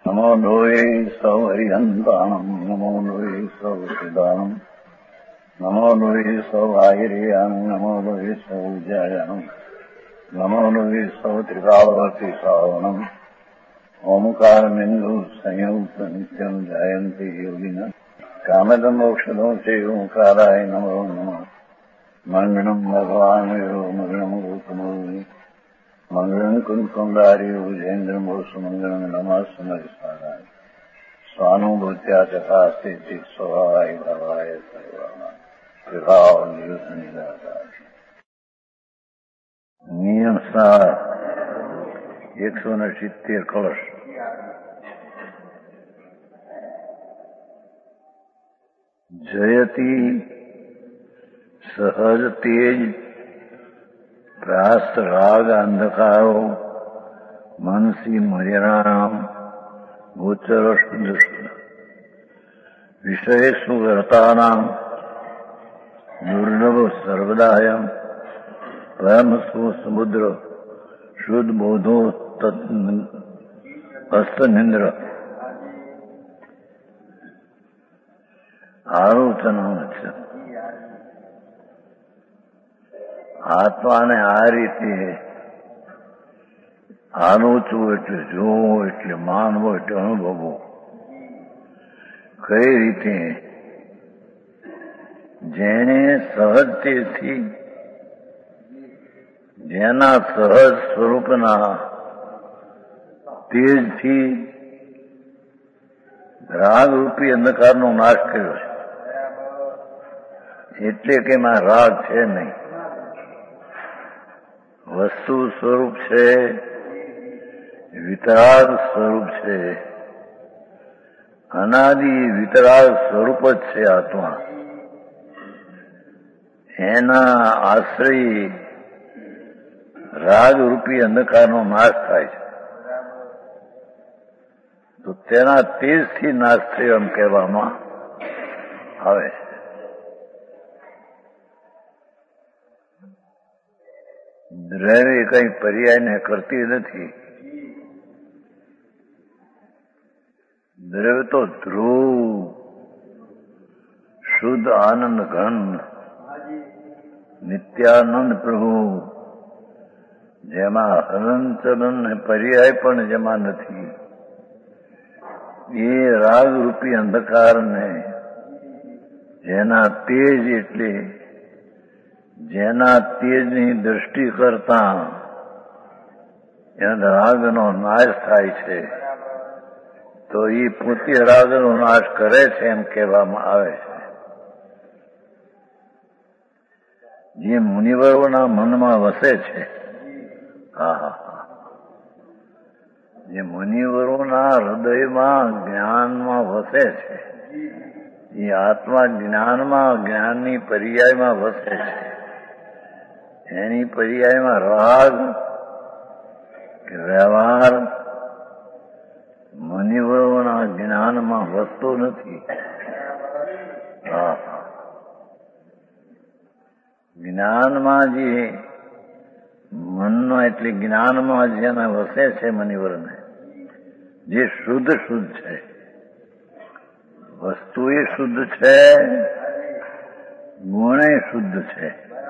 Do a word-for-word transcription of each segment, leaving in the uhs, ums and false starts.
નમો લોહે સૌ હરિહંતાણમ નમો લોહે સૌ સિદ્ધાણમ નમો લોહે સૌ આયર્યાણમ નમો લોહે સૌ જયાણમ નમો લોહે સૌ ત્રિકાળવતી શ્રાવણમ ઓમકાર બિંદુ સંયુક્ત નિત્યમ જયંતી યોગિના કામદ મોક્ષદો છે ઓંકારાય નમો નમઃ મંગળમ ભગવાન મંગળમ ગૌતમોની મંગળમ કુંકુંડારી ઉજેન્દ્રમ સુમંગળમ નમઃ સ્મરિસ્મરાય સ્વાનુભૂત્યા તથા સ્થિતિ સ્વભાવાય ભાવાય સર્વાના વિભાવ નિદાતા નિયમ સાર એકસો ને સિત્તેર કળશ જયતી સહજ તેજ પ્રાસ્ત રાગ અંધકારો મનસી મર્યાણામ ગોચર શુદ્ધ શુદ્ધ વિષયેષુ વર્તાનામ દુર્લભ સર્વદાયમ પરમસ્વ સમુદ્ર શુદ્ધ બોધો હસ્તનિંદ્ર આરોચનો છે. આત્માને આ રીતે આલોચવું એટલે જોવો એટલે માનવો એટલે અનુભવવો. કઈ રીતે? જેને સહજತೆથી જેના સહજ સ્વરૂપના તેજથી રાગરૂપી અંધકારનો નાશ કર્યો છે. એટલે કે એમાં રાગ છે નહીં, વસ્તુ સ્વરૂપ છે, વિતરાગ સ્વરૂપ છે, અનાદિ વિતરાગ સ્વરૂપ જ છે આત્મા. એના આશ્રય રાગરૂપી અંધકારનો નાશ થાય છે. તો તેના તેજથી નાશ થયો એમ કહેવામાં આવે છે. દ્રવ્ય કઈ પર્યાયને કરતી નથી. દ્રવ્ય તો ધ્રુવ શુદ્ધ આનંદ ઘન નિત્યાનંદ પ્રભુ, જેમાં હલનચલન ને પર્યાય પણ જેમાં નથી, એ રાગરૂપી અંધકારને જેના તેજ એટલે જેના તેજની દ્રષ્ટિ કરતા એના રાગનો નાશ થાય છે. તો એ પોતે રાગનો નાશ કરે છે એમ કહેવામાં આવે છે. જે મુનિવરોના મનમાં વસે છે, હા જે મુનિવરોના હૃદયમાં જ્ઞાનમાં વસે છે, એ આત્મા જ્ઞાનમાં જ્ઞાનની પર્યાયમાં વસે છે. એની પર્યાયમાં રાગ કે વ્યવહાર મુનિવરોના જ્ઞાનમાં વસતો નથી. હા જ્ઞાનમાં જે મનનો એટલે જ્ઞાનમાં જેને વસે છે મુનિવરને, જે શુદ્ધ શુદ્ધ છે, વસ્તુ એ શુદ્ધ છે, ગુણે શુદ્ધ છે,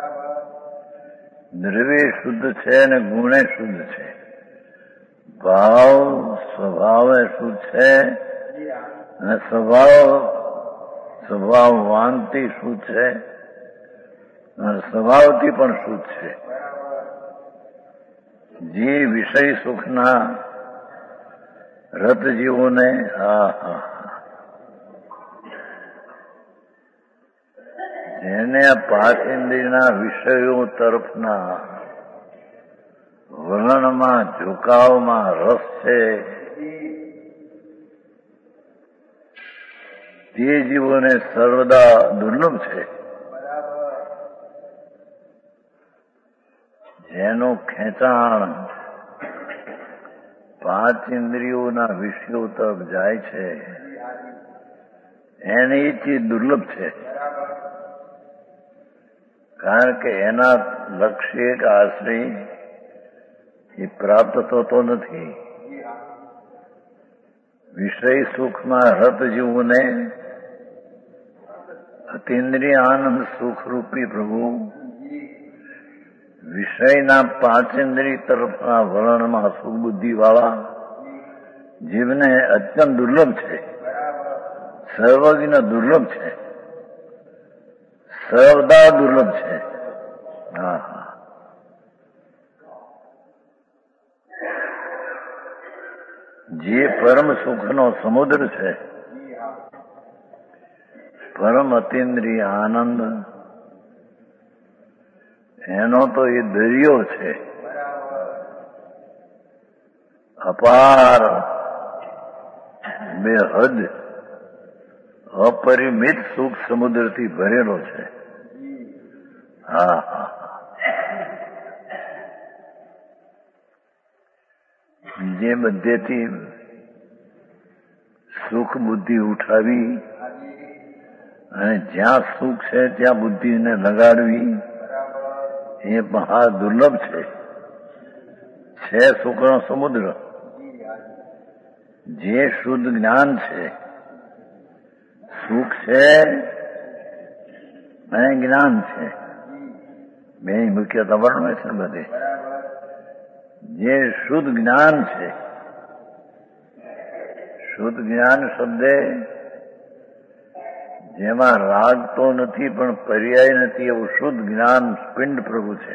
દ્રવ્ય શુદ્ધ છે અને ગુણે શુદ્ધ છે, ભાવ સ્વભાવે શુદ્ધ છે અને સ્વભાવ સ્વભાવ વાંતિ શુદ્ધ છે અને સ્વભાવથી પણ શુદ્ધ છે. જે વિષય સુખના રત જીવોને હા હા જેને પાંચ ઇન્દ્રિયના વિષયો તરફના વર્ણનમાં ઝુકાવમાં રસ છે, તે જીવોને સર્વદા દુર્લભ છે. જેનું ખેંચાણ પાંચ ઇન્દ્રિયોના વિષયો તરફ જાય છે, એને એ ચીજ દુર્લભ છે. કારણ કે એના લક્ષ્ય કે આશ્રય એ પ્રાપ્ત થતો નથી. વિષય સુખમાં રત જીવવું ને અતિન્દ્રિય આનંદ સુખરૂપી પ્રભુ વિષયના પાંચેન્દ્રિય તરફના વલણમાં સુબુદ્ધિ વાળા જીવને અત્યંત દુર્લભ છે, સર્વજ્ઞ દુર્લભ છે, સર્વદા દુર્લભ છે. હા હા જે પરમ સુખનો સમુદ્ર છે, પરમ અતિન્દ્રિય આનંદ, એનો તો એ દરિયો છે, અપાર બેહદ અપરિમિત સુખ સમુદ્રથી ભરેલો છે. હા હા જે બધેથી સુખ બુદ્ધિ ઉઠાવી અને જ્યાં સુખ છે ત્યાં બુદ્ધિને લગાડવી એ મહા દુર્લભ છે. છે સુખનો સમુદ્ર. જે શુદ્ધ જ્ઞાન છે, સુખ છે અને જ્ઞાન છે, બે મુખ્યતા વર્ણવે છે બધે. જે શુદ્ધ જ્ઞાન છે, શુદ્ધ જ્ઞાન શબ્દે જેમાં રાગ તો નથી પણ પર્યાય નથી એવું શુદ્ધ જ્ઞાન પિંડ પ્રભુ છે.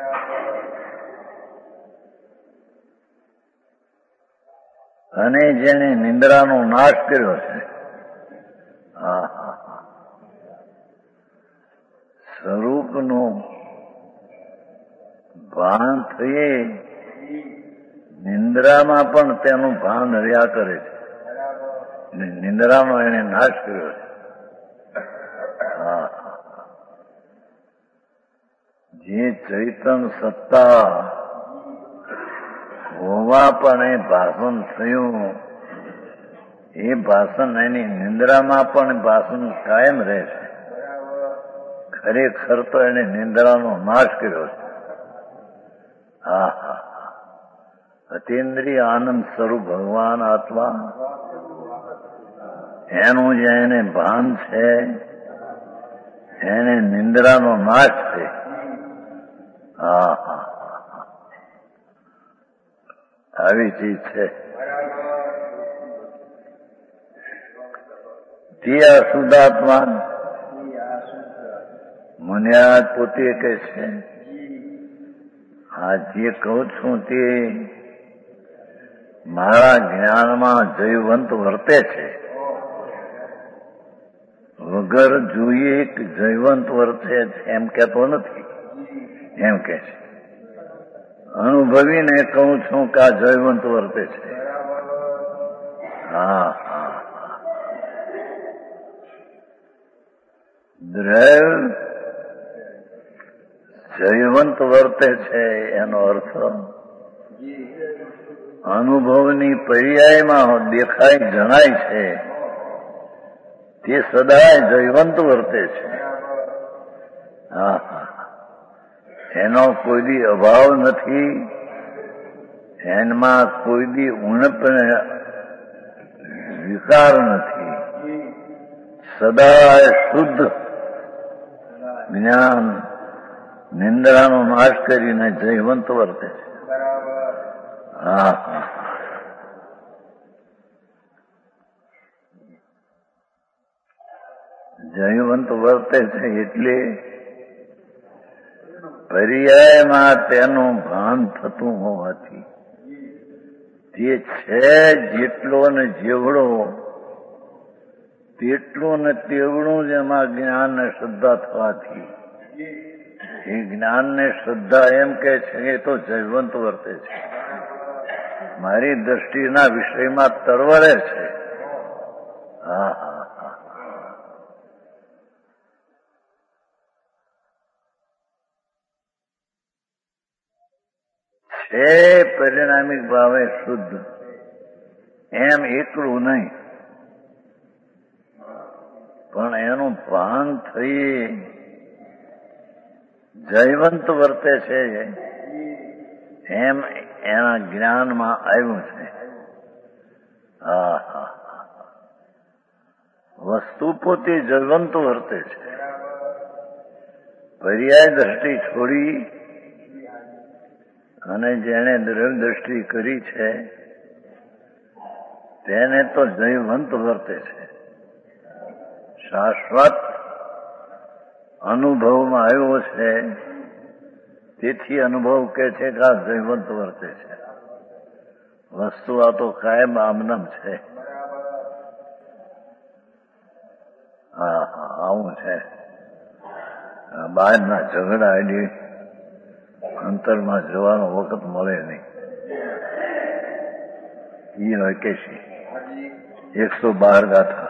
અને જેને નિંદ્રાનો નાશ કર્યો છે. હા હા હા સ્વરૂપનું ભાન થયે નિંદ્રામાં પણ તેનું ભાન રહ્યા કરે છે. નિંદ્રાનો એને નાશ કર્યો છે. હા જે ચૈતન સત્તા હોવા પણ એ ભાષણ થયું, એ ભાષણ એની નિંદ્રામાં પણ ભાષણ કાયમ રહે છે. ખરેખર તો એને નિંદ્રાનો નાશ કર્યો છે. હા હા અતિન્દ્રિય આનંદ સ્વરૂપ ભગવાન આત્મા એનું જે એને ભાન છે, એને નિંદ્રાનો નાશ છે. હા હા આવી ચીજ છે. તે અશુદ્ધાત્મા મુનિયાદ પોતે કહે છે, આ જે કહું છું તે મારા જ્ઞાનમાં જયવંત વર્તે છે. વગર જોઈએ કે જયવંત વર્તે છે એમ કહેતો નથી, એમ કે છે. અનુભવીને કહું છું કે આ જયવંત વર્તે છે. હા હા દ્રવ જયવંત વર્તે છે એનો અર્થ અનુભવની પર્યાયમાં દેખાય જણાય છે તે સદાય જયવંત વર્તે છે. હા હા એનો કોઈ દી અભાવ નથી, એમાં કોઈ દી ઉણપ વિકાર નથી. સદાય શુદ્ધ જ્ઞાન નિંદ્રાનો નાશ કરીને જયવંત વર્તે છે. હા હા જયવંત વર્તે છે એટલે પર્યાયમાં તેનું ભાન થતું હોવાથી તે છે જેટલો ને જેવડો તેટલું ને તેવડું જ એમાં જ્ઞાન ને શ્રદ્ધા થવાથી એ જ્ઞાન ને શ્રદ્ધા એમ કે છે એ તો જયવંત વર્તે છે. મારી દ્રષ્ટિના વિષયમાં તરવરે છે. હા હા છે પરિણામિક ભાવે શુદ્ધ એમ એકલું નહીં, પણ એનું ભાન થઈ જયવંત વર્તે છે એમ એના જ્ઞાનમાં આવ્યું છે. હા હા વસ્તુ પોતે જલવંત વર્તે છે. પર્યાય દ્રષ્ટિ છોડી અને જેણે દ્રવ્ય દ્રષ્ટિ કરી છે તેને તો જયવંત વર્તે છે. શાશ્વત અનુભવમાં આવ્યો છે તેથી અનુભવ કે છે કે આ જયવંત વર્તે છે. વસ્તુ આ તો કાયમ આમનામ છે. હા હા આવું છે. બહારના ઝઘડા એની અંતરમાં જવાનો વખત મળે નહીં. ઈ વેકેશી એકસો બાર ગાથા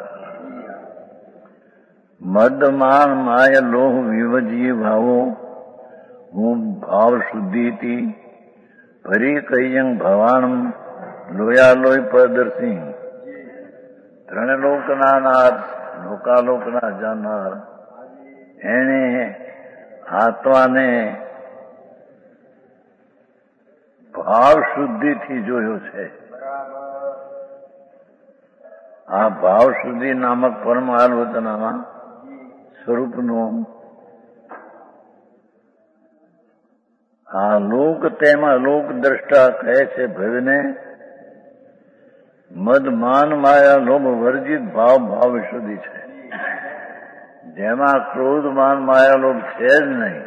મદમાન માય લોહ વિવજીય ભાવો હું ભાવ શુદ્ધિથી ફરી કૈયં ભવાણમ લોયાલોય પ્રદર્શી ત્રણ લોકના નાથ લોકાલોકના જાનાર એને આત્માને ભાવ શુદ્ધિથી જોયો છે. આ ભાવ શુદ્ધિ નામક પરમ આલોચનામાં સ્વરૂપનું આ લોક તેમાં લોક દ્રષ્ટા કહે છે ભવને મદ માન માયા લોભ વર્જિત ભાવ ભાવ શુદ્ધિ છે. જેમાં ક્રોધ માન માયા લોભ છે જ નહીં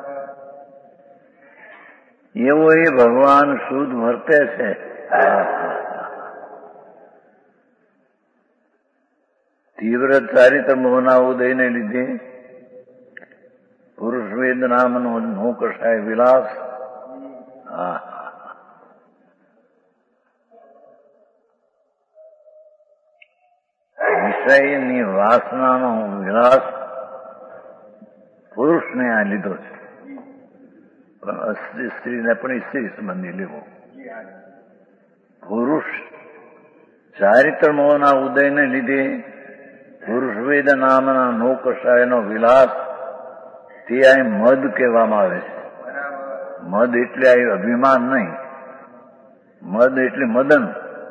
એવો એ ભગવાન શુદ્ધ વર્તે છે. તીવ્ર ચારિત્ર મોહના ઉદયને લીધે પુરુષ વેદ નામનો નો કશાય વિલાસ વિષયની વાસનાનો વિલાસ પુરુષને આ લીધો છે. પણ સ્ત્રીને પણ સ્ત્રી સંબંધી લેવો. પુરુષ ચારિત્ર મોહના ઉદયને લીધે પુરુષ વેદ નામના નો કશાયનો વિલાસ તે અહીં મદ કહેવામાં આવે છે. મદ એટલે આ અભિમાન નહીં, મદ એટલે મદન.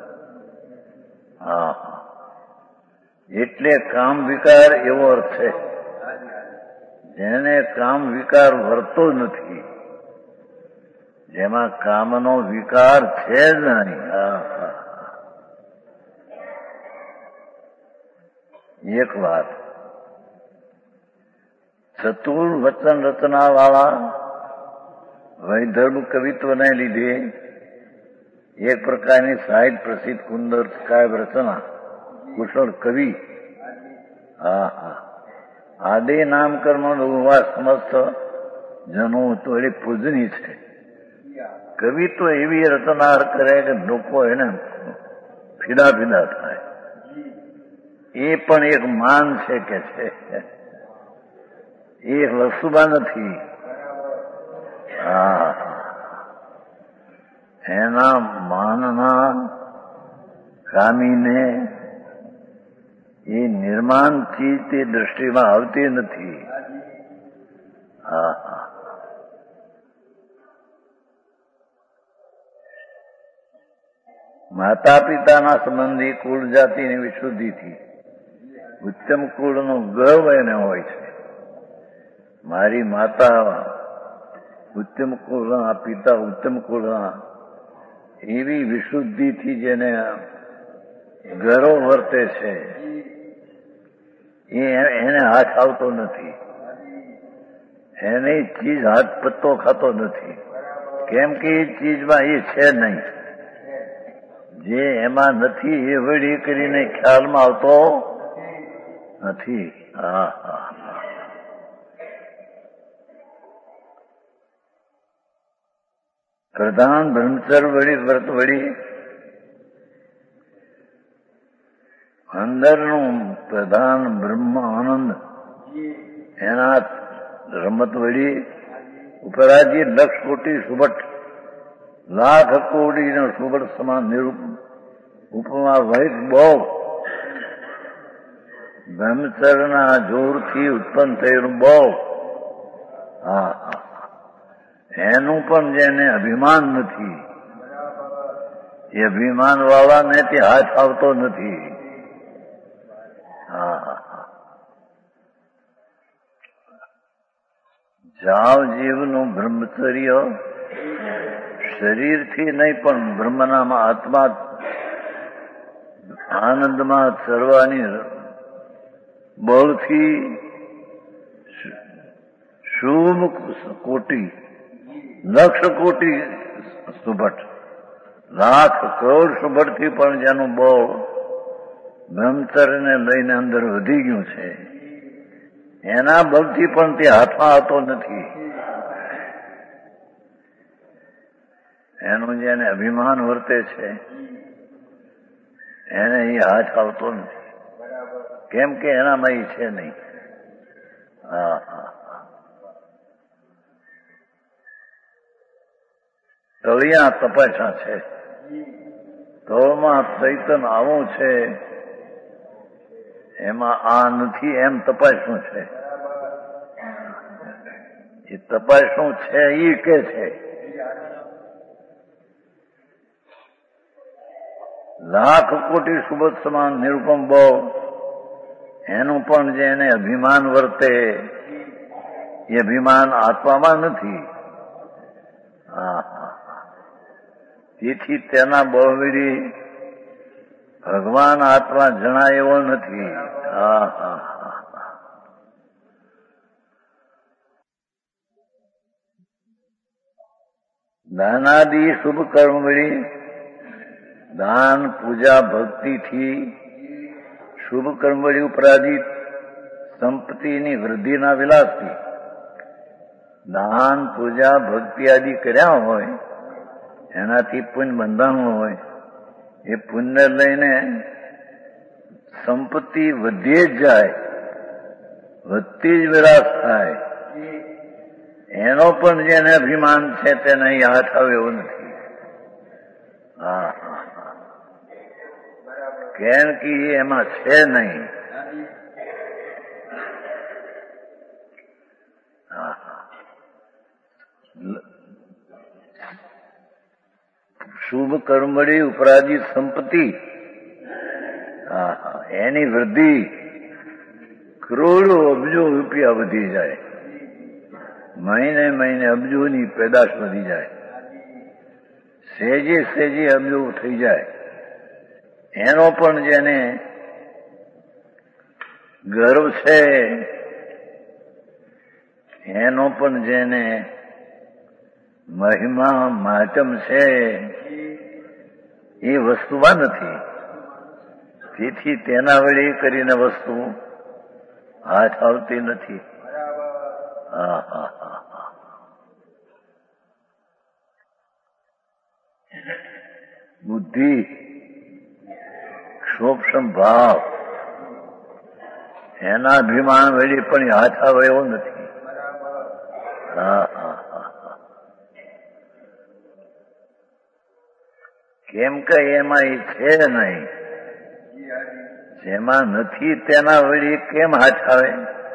હા એટલે કામ વિકાર એવો અર્થ છે. જેને કામ વિકાર વર્તો નથી, જેમાં કામનો વિકાર છે જ નહીં. એક વાત, ચતુર વચન રચના વાળા વૈધર્મ કવિત્વને લીધે એક પ્રકારની સાહિત્ય પ્રસિદ્ધ કુંદર કાવ્ય રચના કુશળ કવિ. હા હા આદે નામ કર્મ ભગવા સમસ્ત જનો તો એ પૂજની છે. કવિ તો એવી રચના કરે કે લોકો એને ફીદા ફીદા થાય. એ પણ એક માન છે કે છે, એ વસ્તુમાં નથી. હા એના માનના કામીને એ નિર્માણ ચીજ તે દ્રષ્ટિમાં આવતી નથી. હા હા માતા પિતાના સંબંધી કુળ જાતિની વિશુદ્ધિથી ઉત્તમ કુળનો ગર્વ એને હોય છે. મારી માતા ઉત્તમ કુળના, પિતા ઉત્તમ કુળના, એવી વિશુદ્ધિથી જેને ગર્વ વર્તે છે એ એને હાથ આવતો નથી. એને ચીજ હાથ પત્તો ખાતો નથી. કેમ કે એ ચીજમાં એ છે નહીં. જે એમાં નથી એ વળી કરીને ખ્યાલમાં આવતો નથી. હા હા પ્રધાન બ્રહ્મચર વળી વ્રત વળી અંદરનું પ્રધાન બ્રહ્મ આનંદ એના રમત વળી ઉપરાજી લક્ષ કોટી સુબટ લાખ કોટીનો સુબટ સમાન નિરૂપ ઉપમા વહિત બહુ બ્રહ્મચરના જોરથી ઉત્પન્ન થયેલું બહુ. હા એનું પણ જેને અભિમાન નથી એ અભિમાન વાળાને તે હાથ આવતો નથી. હા, જાવ જીવનું બ્રહ્મચર્ય શરીરથી નહીં પણ બ્રહ્મના આત્મા આનંદમાં ચરવાની બળથી શુભ કોટી લક્ષ કોટી સુભટ લાખ કરોડ સુભટથી પણ જેનું બળ બ્રહ્મચર્યને લઈને અંદર વધી ગયું છે, એના બળથી પણ તે હાથમાં આવતો નથી. એનું જેને અભિમાન વર્તે છે એને એ હાથ આવતો નથી, કેમ કે એનામાં એ છે નહીં. હા હા તળિયા તપાસા છે, તળમાં ચૈતન આવું છે, એમાં આ નથી એમ તપાસવું છે. એ તપાસવું છે એ કે છે લાખ કોટી સુબત સમાન નિરૂપમ બળ, એનું પણ જેને અભિમાન વર્તે એ અભિમાન આત્મામાં નથી. હા તેથી તેના બળવીડી ભગવાન આત્મા જણાય એવો નથી. હા હા દાનાદિ શુભ કર્મળી દાન પૂજા ભક્તિથી શુભ કર્મળી ઉપરાજિત સંપત્તિની વૃદ્ધિના વિલાસથી દાન પૂજા ભક્તિ આદિ કર્યા હોય, એનાથી પુણ્ય બંધાણું હોય, એ પુણ્ય લઈને સંપત્તિ વધીએ જ જાય, વધતી જ વિલાસ થાય. એનો પણ જેને અભિમાન છે તેને અહીં હાથ આવે એવું નથી. હા કેમ કે એમાં છે નહીં. શુભ કર્મળી ઉપરાજિત સંપત્તિ એની વૃદ્ધિ કરોડો અબજો રૂપિયા વધી જાય, મહિને મહિને અબજોની પેદાશ વધી જાય, સેજે સેજે અબજો થઈ જાય. એનો પણ જેને ગર્વ છે, એનો પણ જેને મહિમા માતમ છે, એ વસ્તુમાં નથી. તેથી તેના વડે કરીને વસ્તુ હાથ આવતી નથી. હા હા હા હા બુદ્ધિ ક્ષોભ ભાવ એના અભિમાન વડે પણ હાથ આવે એવો નથી. હા હા હા કેમ કે એમાં એ છે નહીં. જેમાં નથી તેના વડે કેમ હાથ આવે?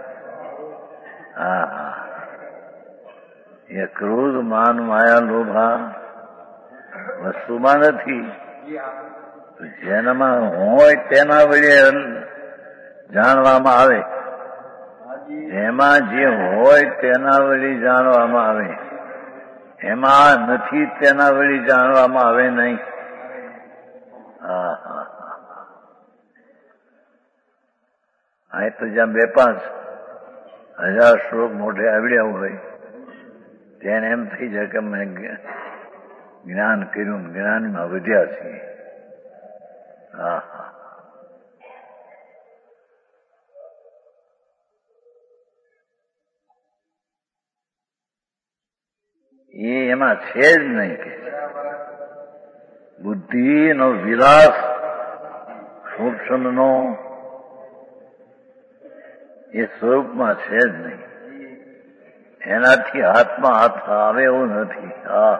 હા હા એ ક્રોધ માન માયા લોભા વસ્તુમાં નથી. જેનામાં હોય તેના વડે જાણવામાં આવે, જેમાં જે હોય તેના વડે જાણવામાં આવે, એમાં નથી તેના વડે જાણવામાં આવે નહીં. હા હા હા તો જ્યાં બે પાંચ હજાર શ્લોક મોઢે આવડ્યા હોય તેને એમ થઈ જાય કે મેં જ્ઞાન કર્યું, જ્ઞાનમાં વધ્યા છીએ. હા હા એ એમાં છે જ નહીં. કે બુદ્ધિનો વિલાસ સૂક્ષ્મનો એ સ્વરૂપમાં છે જ નહીં. એનાથી હાથમાં હાથ આવે એવું નથી. હા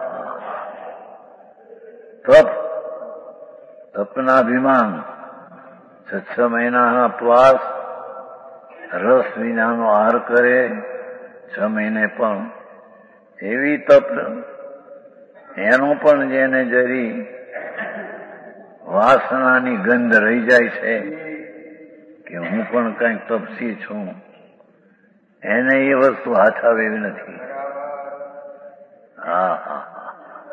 તપ તપના અભિમાન છ છ મહિનાના ઉપવાસ રસ વિનાનો આહાર કરે, છ મહિને પણ એવી તપ એનું પણ જેને જરી વાસનાની ગંધ રહી જાય છે કે હું પણ કંઈક તપસી છું, એને એ વસ્તુ હાથ આવે એવી નથી. હા હા હા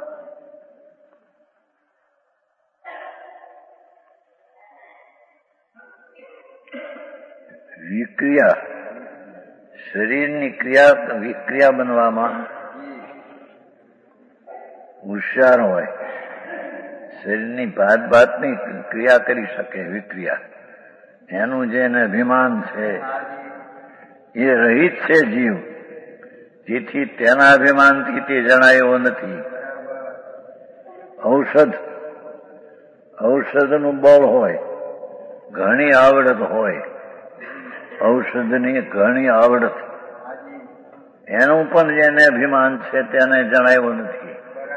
વિક્રિયા, શરીરની ક્રિયા વિક્રિયા બનવામાં હોશિયાર હોય, શરીરની ભાત ભાતની ક્રિયા કરી શકે. વિક્રિયા એનું જેને અભિમાન છે એ રહિત છે જીવ, તેથી તેના અભિમાનથી તે જણાય એવો નથી. ઔષધ ઔષધનું બળ હોય, ઘણી આવડત હોય, ઔષધની ઘણી આવડત, એનું પણ જેને અભિમાન છે તેને જણાયું નથી.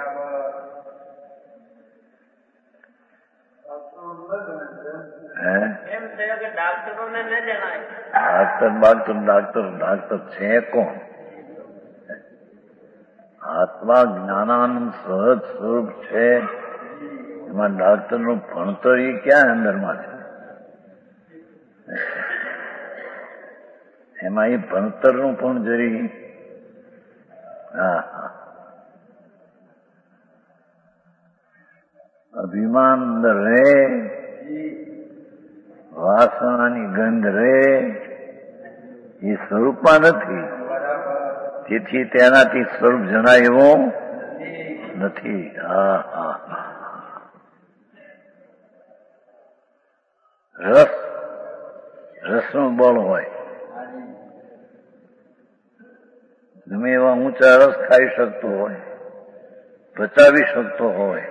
ડાક્ટર ડાક્ટર ડાક્ટર ડાક્ટર છે કોણ? આત્મા જ્ઞાનાનંદ સહજ સ્વરૂપ છે, એમાં ડાક્ટરનું ભણતર એ ક્યાં અંદરમાં છે? એમાં એ ભણતરનું પણ જરી હા હા અભિમાન અંદર રહે, વાસનાની ગંધ રહે, એ સ્વરૂપમાં નથી, તેથી તેનાથી સ્વરૂપ જણાય એવો નથી. હા હા રસ રસનું બળ હોય, ગમે એવા ઊંચા રસ ખાઈ શકતો હોય, પચાવી શકતો હોય.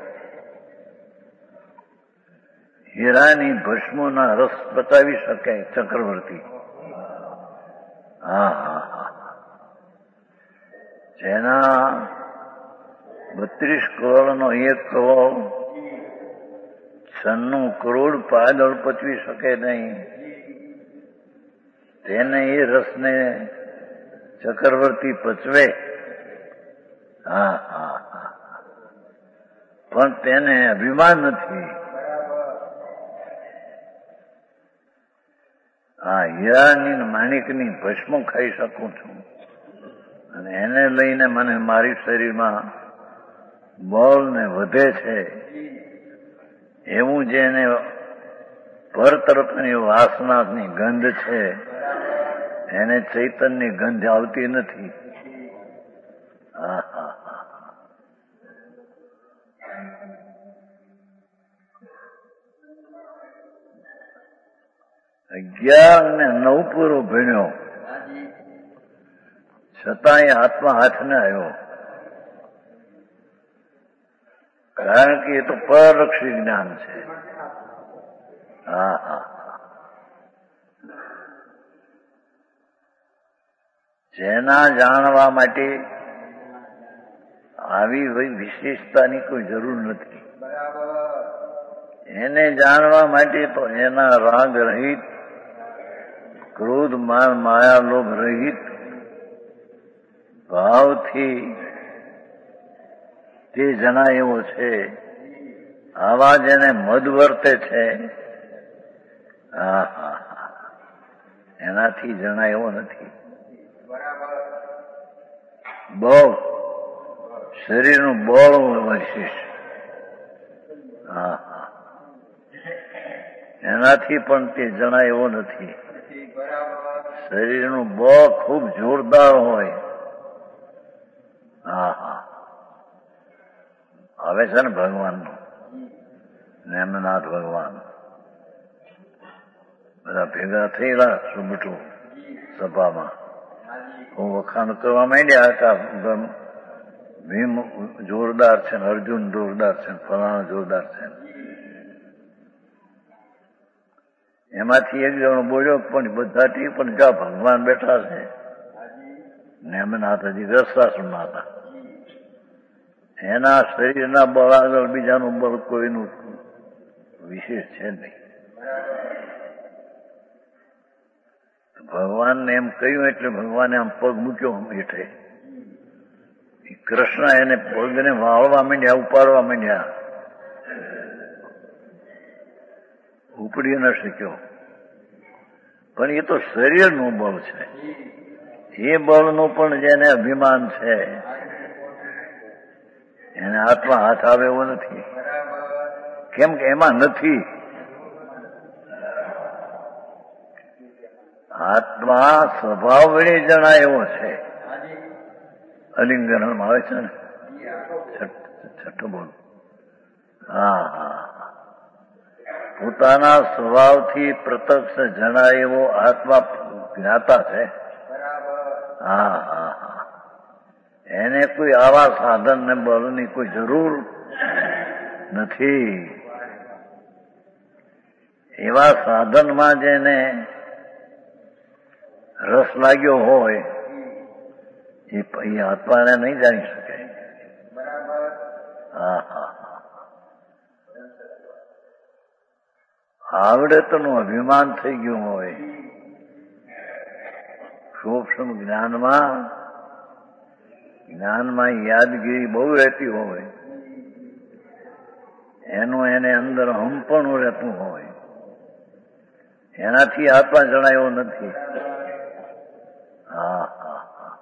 હીરાની ભસ્મોના રસ પચાવી શકે ચક્રવર્તી. હા હા હા જેના બત્રીસ કરોડનો એક કરોડ છન્નું કરોડ પાદળ પચવી શકે નહીં, તેને એ રસને ચક્રવર્તી પચવે. હા હા હા પણ તેને અભિમાન નથી. હા હીરાની માણિકની ભસ્મ ખાઈ શકું છું અને એને લઈને મને મારી શરીરમાં બળ ને વધે છે, એવું જેને પર તરફની વાસનાની ગંધ છે એને ચૈતન્યની ગંધ આવતી નથી. હા હા અગિયાર ને નવ પૂરો ભણ્યો છતાંય આત્મા હાથને આવ્યો, કારણ કે એ તો પરલક્ષી જ્ઞાન છે. હા હા જેના જાણવા માટે આવી વિશેષતાની કોઈ જરૂર નથી. એને જાણવા માટે તો એના રાગ રહિત, ક્રોધ માન માયા લોભ રહિત ભાવથી તે જણાય એવો છે. આવા જેને મદ વર્તે છે હા હા એનાથી જણાય એવો નથી. બળ શરીરનું બળ વિશેષ, હા હા એનાથી પણ તે જણાય એવો નથી. શરીરનું બળ ખૂબ જોરદાર હોય. હા હા આવે છે ને ભગવાનનું, નેમનાથ ભગવાન બધા ભેગા થયેલા સુબટું સભામાં. હું વખાણ કરવા માંડ્યા હતા, ભીમ જોરદાર છે ને અર્જુન જોરદાર છે ને ફલાણા જોરદાર છે. એમાંથી એક જણો બોલ્યો પણ બધાથી પણ જ્યાં ભગવાન બેઠા છે નેમનાથ હજી ગ્રસ્તાશ્રમમાં હતા, એના શરીરના બળ આગળ બીજાનું બળ કોઈનું વિશેષ છે નહીં. ભગવાનને એમ કહ્યું એટલે ભગવાને આમ પગ મૂક્યો હેઠે. કૃષ્ણ એને પગને વાળવા માંડ્યા, ઉપાડવા માંડ્યા. ઉપડી ન શક્યો. પણ એ તો શરીરનું બળ છે. એ બળનું પણ જેને અભિમાન છે એને આત્મા હાથ આવે એવો નથી. કેમ કે એમાં નથી. આત્મા સ્વભાવ વડે જણાય એવો છે. અલિંગનમાં આવે છે ને છઠ્ઠો બોલ. હા હા, પોતાના સ્વભાવથી પ્રત્યક્ષ જણાય એવો આત્મા જ્ઞાતા છે. હા હા હા, એને કોઈ આવા સાધન ને બળની કોઈ જરૂર નથી. એવા સાધનમાં જેને રસ લાગ્યો હોય એ આત્માને નહીં જાણી શકે. હા હા, આવડતનું અભિમાન થઈ ગયું હોય, સૂક્ષ્મ જ્ઞાનમાં જ્ઞાનમાં યાદગીરી બહુ રહેતી હોય, એનું એને અંદર હંપણું રહેતું હોય, એનાથી આત્મા જણાયો નથી. હા હા હા,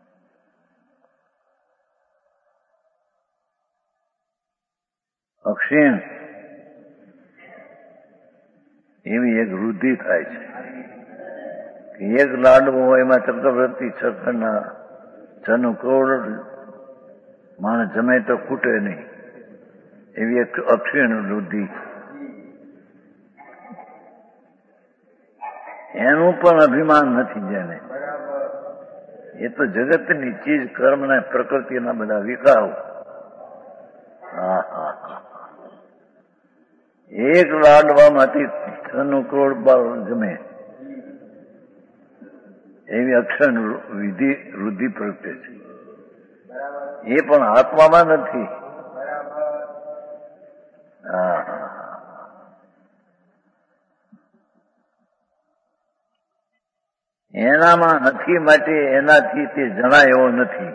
અક્ષીણ એવી એક વૃદ્ધિ થાય છે કે એક લાડવો હોય એમાં ચક્રવર્તી છખના છનું કરોડ માણસ જમે તો ખૂટે નહીં, એવી એક અક્ષીણ વૃદ્ધિ. એનું પણ અભિમાન નથી જેને. એ તો જગતની ચીજ કર્મના પ્રકૃતિના બધા વિકારો. હા હા હા, એક લાડવામાંથી છનું કરોડ બાળ જમે એવી અક્ષર વિધિ વૃદ્ધિ પ્રગટે છે. એ પણ આત્મામાં નથી. હા હા, એનામાં નથી માટે એનાથી તે જણાય એવો નથી.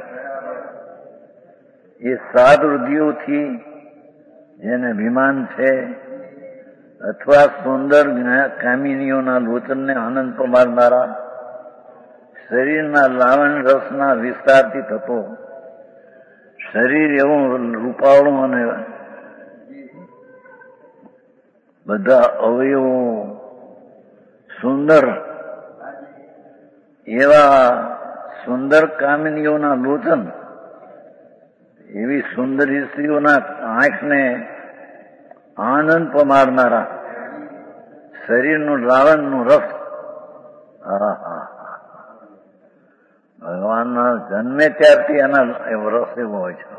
એ સાત વૃદ્ધિઓથી જેને અભિમાન છે અથવા સુંદર કામિનીઓના લોચનને આનંદ પમાડનારા શરીરના લાવણ રસના વિસ્તારથી થતો શરીર એવું રૂપાળું અને બધા અવયવો સુંદર એવા સુંદર કામિનીઓના લોચન, એવી સુંદર સ્ત્રીઓના આંખને આનંદ પમાડનારા શરીરનું લાવણનું રસ. હા હા, ભગવાનના જન્મે ત્યારથી એના રસ એવો હોય છે.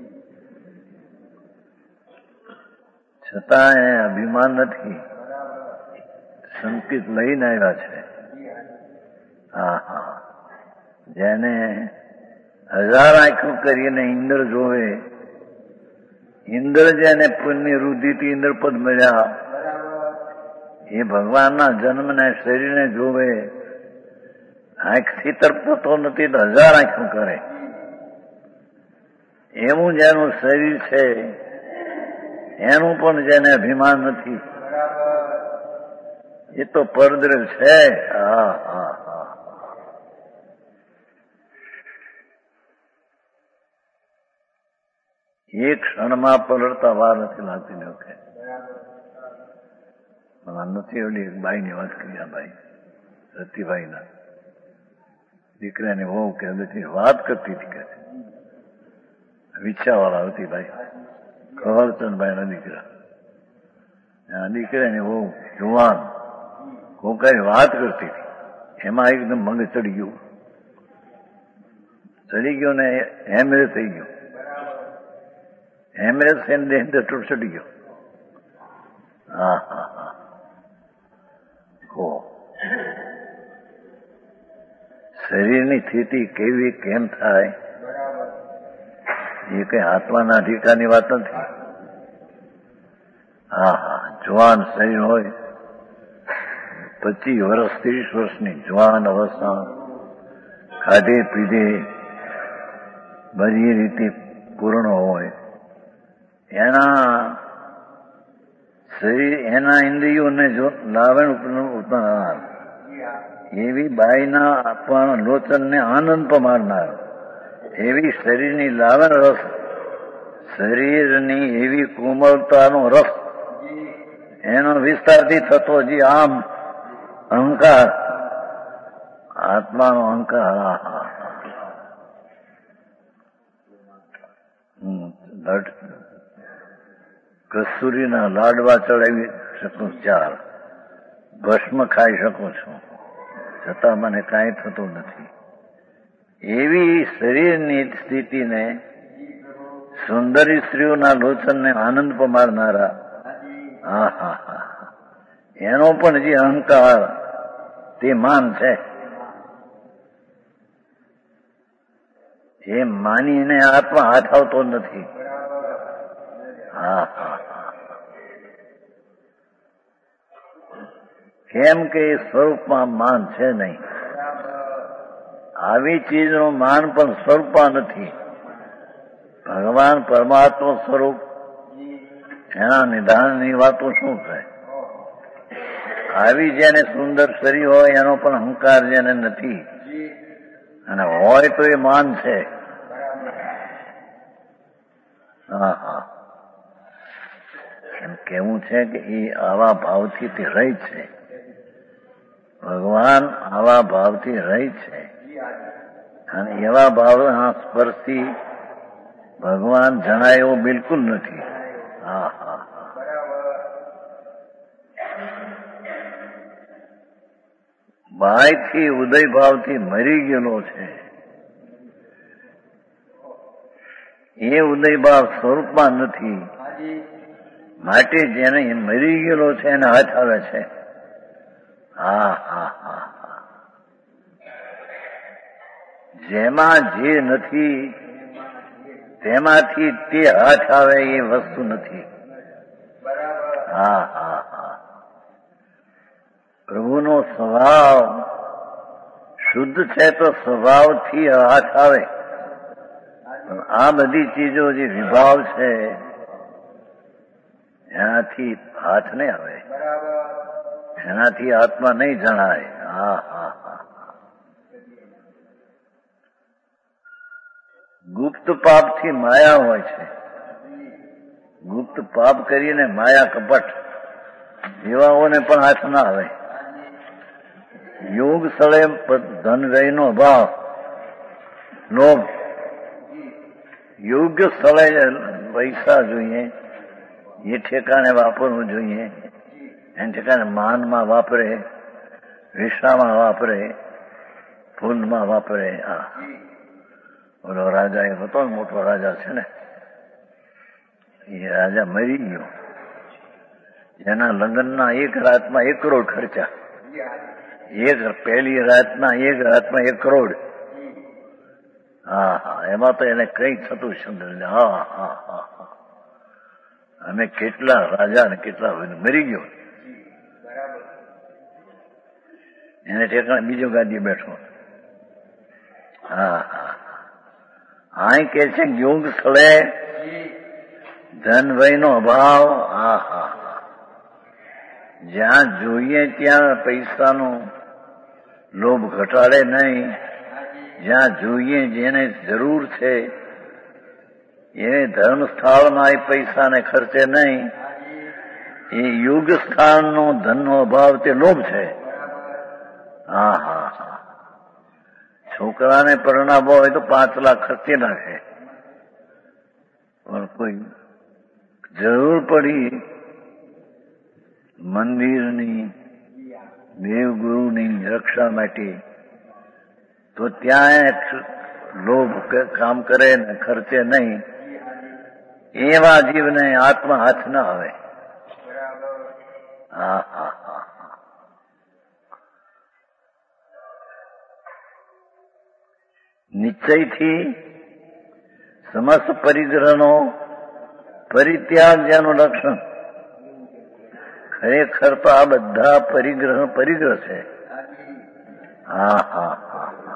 છતાં એ અભિમાન નથી, સંકેત લઈને આવ્યા છે. હા હા, જેને હજાર આંખો કરીને ઇન્દ્ર જોવે, ઇન્દ્ર જેને પુણ્ય વૃદ્ધિથી ઇન્દ્રપદ મળ્યા, એ ભગવાનના જન્મને શરીરને જોવે, આંખથી તરપતો નથી તો હજાર આંખો કરે. એવું જેનું શરીર છે એનું પણ જેને અભિમાન નથી એ તો પરદ્રવ છે. હા હા હા, એક ક્ષણમાં પલળતા વાર નથી લાગતી. લોકે નથી ઓલી એક બાઈની વાત કરી, આ બાઈ રતિભાઈના દીકરાની વહુ કે બધી વાત કરતી હતી કે વિછાવાળા રતિભાઈ કવરચંદભાઈના દીકરા, દીકરાની વહુ જુવાન કોકાની વાત કરતી હતી. એમાં એકદમ મગજ ચડી ગયું, ચડી ગયો ને હેમરેજ થઈ ગયો. હેમરેજ થઈને અંદર ચડી ગયો. હા હા હા, શરીરની સ્થિતિ કેવી કેમ થાય એ કઈ આત્માના અધિકારની વાત નથી. હા હા, જવાન શરીર હોય, પચીસ વર્ષ ત્રીસ વર્ષની જવાન અવસ્થા, ખાધે પીધે બધી રીતે પૂર્ણ હોય, એના શરીર એના ઇન્દ્રિયોને જો લાવણ ઉતારનાર, એવી બાઈના આપવાના લોચનને આનંદ પમાડનાર, એવી શરીરની લાવણ રસ, શરીરની એવી કોમળતાનો રસ, એનો વિસ્તારથી થતો જે આમ અહંકાર, આત્માનો અહંકાર, કસ્તુરીના લાડવા ચડાવી શકું, ચાર ભસ્મ ખાઈ શકું છું, છતાં મને કાંઈ થતું નથી. એવી શરીરની સ્થિતિને સુંદરી સ્ત્રીઓના લોચનને આનંદ પમાડનારા, હા હા હા, એનો પણ જે અહંકાર તે માન છે, એ માનીને આત્મા હાથ આવતો નથી. હા હા હા, કેમ કે એ સ્વરૂપમાં માન છે નહીં. આવી ચીજનું માન પણ સ્વરૂપમાં નથી. ભગવાન પરમાત્મા સ્વરૂપ, એના નિધાનની વાતો શું છે? આવી જેને સુંદર શરીર હોય એનો પણ અહંકાર જેને નથી, અને હોય તો એ માન છે. હા હા, એમ કેવું છે કે એ આવા ભાવથી તે રહી છે. ભગવાન આવા ભાવથી રહી છે, અને એવા ભાવના સ્પર્શથી ભગવાન જણાય એવું બિલકુલ નથી. હા હા, બાયથી ઉદય ભાવથી મરી ગયેલો છે. એ ઉદય ભાવ સ્વરૂપમાં નથી, માટે જેને મરી ગયેલો છે એને હાથ આવે છે. હા હા હા હા, જેમાં જે નથી તેમાંથી તે હાથ આવે એ વસ્તુ નથી. હા હા હા, પ્રભુનો સ્વભાવ શુદ્ધ છે તો સ્વભાવથી હાથ આવે. આ બધી ચીજો જે વિભાવ છે એનાથી હાથ નહીં આવે, એનાથી આત્મા નહીં જણાય. હા હા હા, ગુપ્ત પાપથી માયા હોય છે. ગુપ્ત પાપ કરીને માયા કપટ એવાઓને પણ હાથ ના આવે. યોગ સ્થળે ધન વ્યયનો અભાવ, લોભ, યોગ્ય સ્થળે પૈસા જોઈએ, એ ઠેકાણે વાપરવું જોઈએ. એને ઠેકાણે માનમાં વાપરે, વિશ્રામાં વાપરે, ફૂલમાં વાપરે. હા, ઓલો રાજા એ હતો ને, મોટો રાજા છે ને, એ રાજા મરી ગયો. એના લગ્નના એક રાતમાં એક કરોડ ખર્ચા. એક પહેલી રાતના એક રાતમાં એક કરોડ. હા હા, એમાં તો એને કઈ થતું સમજ. હા હા હા હા, અમે કેટલા રાજા ને કેટલા મરી ગયો. એને ઠેકાણે બીજો ગાદી બેઠો. હા હા, અહીં કે છે યોગ સ્થળે ધન વયનો અભાવ. હા હા હા, જ્યાં જોઈએ ત્યાં પૈસાનો લોભ ઘટાડે નહીં. જ્યાં જોઈએ જેને જરૂર છે એને ધર્મ સ્થળમાં એ પૈસાને ખર્ચે નહીં. એ યોગ સ્થાનનો ધનનો અભાવ તે લોભ છે. હા હા હા, છોકરાને પરણાવવો હોય તો પાંચ લાખ ખર્ચી નાખે, પણ કોઈ જરૂર પડી મંદિરની, દેવગુરુની રક્ષા માટે તો ત્યાં લોભ કામ કરે ને ખર્ચે નહીં. એવા જીવને આત્મા હાથ ના આવે. હા હા હા, નિશ્ચયથી સમસ્ત પરિગ્રહનો પરિત્યાગ જેનું લક્ષણ. ખરેખર તો આ બધા પરિગ્રહ પરિગ્રહ છે. હા હા હા હા,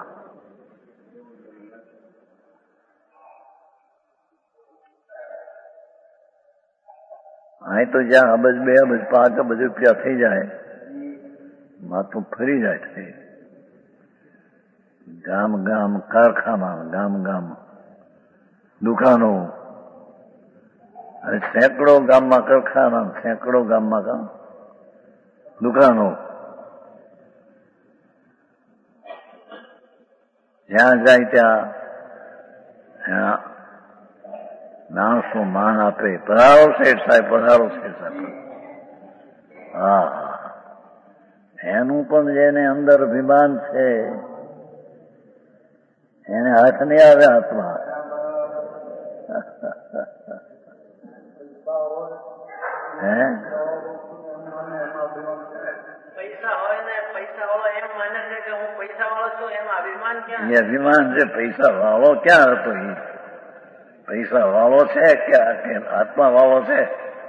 અહીં તો જ્યાં અબજ બે અબજ પાંચ અબજ રૂપિયા થઈ જાય માથું ફરી જાય છે. ગામ ગામ કારખાના, ગામ ગામ દુકાનો, હવે સેંકડો ગામમાં કારખાના, સેંકડો ગામમાં દુકાનો. જ્યાં જાય ત્યાં માણસો માન આપે, પધારો શેઠ સાહેબ, પધારો શેઠ સાહેબ. હા હા, એનું પણ જેને અંદર અભિમાન છે એને હાથ નહીં આવે હાથમાં. હે પૈસા હોય ને પૈસા વાળો એમ માને છે કે હું પૈસા વાળો છું, એમાં અભિમાન ક્યાં? એ અભિમાન છે. પૈસા વાળો ક્યાં હતો? એ પૈસા વાળો છે ક્યાં કે આત્મા વાળો છે?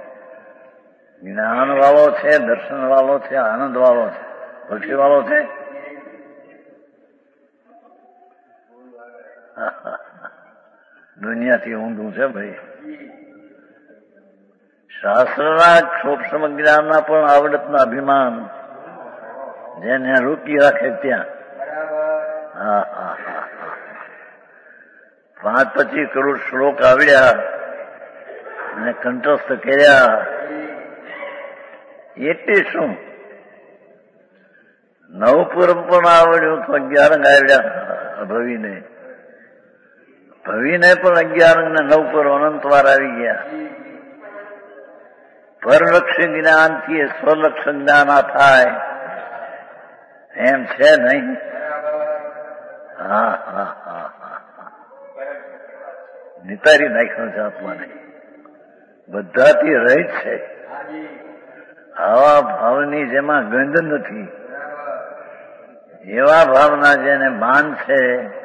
જ્ઞાન વાળો છે, દર્શન વાળો છે, આનંદ વાળો છે, ભક્તિ વાળો છે. દુનિયાથી ઊંધું છે ભાઈ. શાસ્ત્રના ક્ષોભ જ્ઞાનના પણ આવડતના અભિમાન જેને રોકી રાખે ત્યાં. હા હા હા પાંચ પચીસ કરોડ શ્લોક આવડ્યા અને કંઠસ્થ કર્યા એટલે શું? નવપુરમ પણ આવડ્યું તો અગિયાર અંગ આવડ્યા ભવીને. ભવીને પણ અગિયાર અંગ ને નવપુર અનંતવાર આવી ગયા. પરલક્ષ જ્ઞાનથી સ્વલક્ષ જ્ઞાન થાય એમ છે નહીં? હા હા હા હા નિતારી નાખ્યો છે આત્માને, બધાથી રહિત છે. આવા ભાવની જેમાં ગંધ નથી, એવા ભાવના જેને માન છે